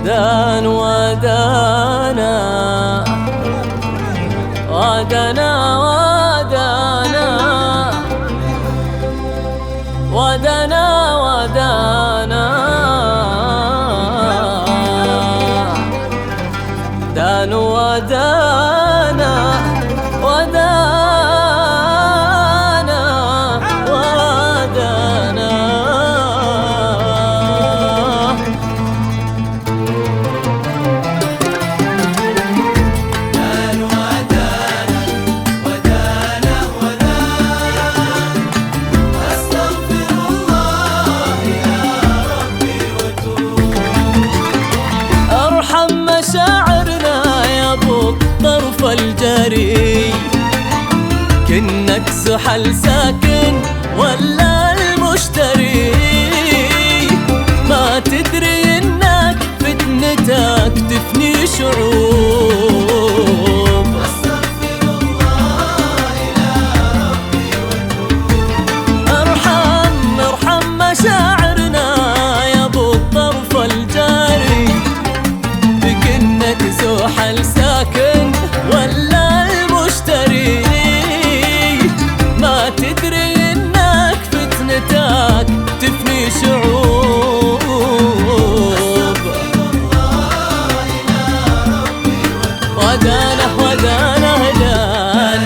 دان ودانا ودانا ودانا ودانا ودانا دان ودانا ودانا مشاعرنا يا ابو الطرف الجري، كنك سحل ساكن ولا المشتري، ما تدري انك فتنتك تفني شعوب. استغفر الله الى ربي وتوب. ارحم مشاعرنا يا ابو الطرف الجري، سوحل ساكن ولا المشتري، ما تدري انك فتنتك تفني شعوب. ودانا ودانا هدان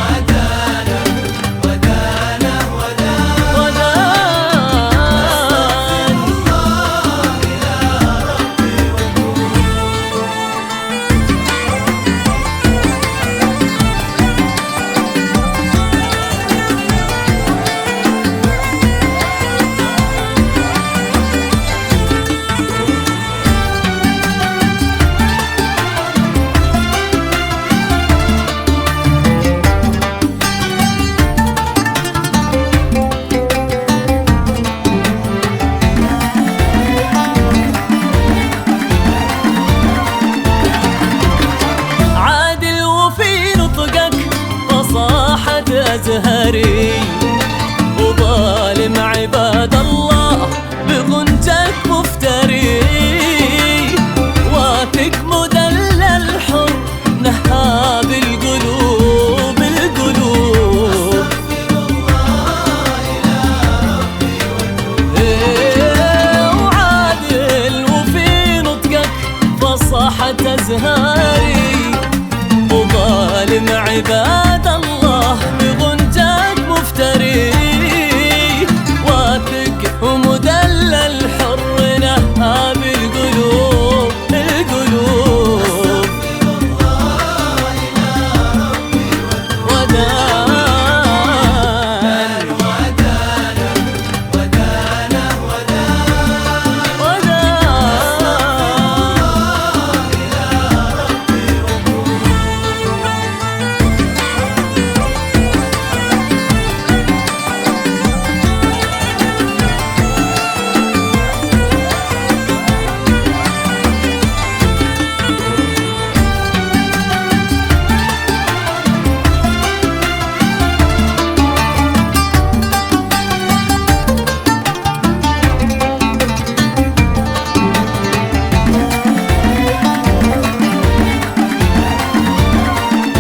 أزهري، وظالم عباد الله بغنجك مفتري، واثق مدلل حر نهاب القلوب القلوب. وعادل وفي نطقك فصاحة أزهري، وظالم عباد الله بغنجك مفتري، واثق ومدلل حر نهاب القلوب القلوب. ودان ودانا ودانا ودانا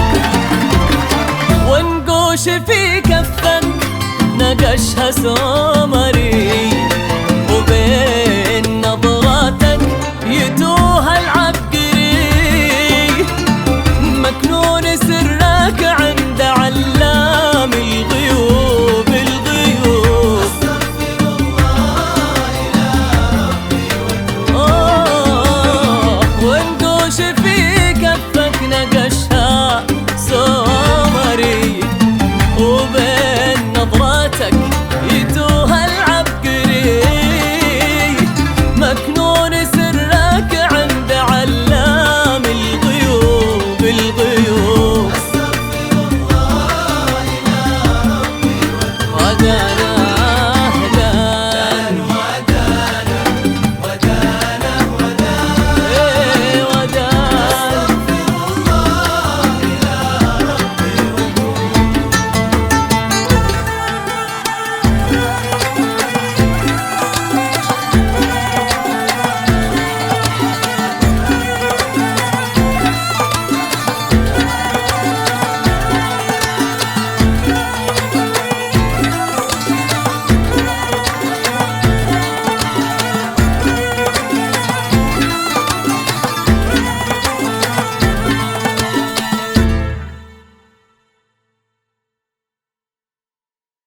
في كفك نقشها سوق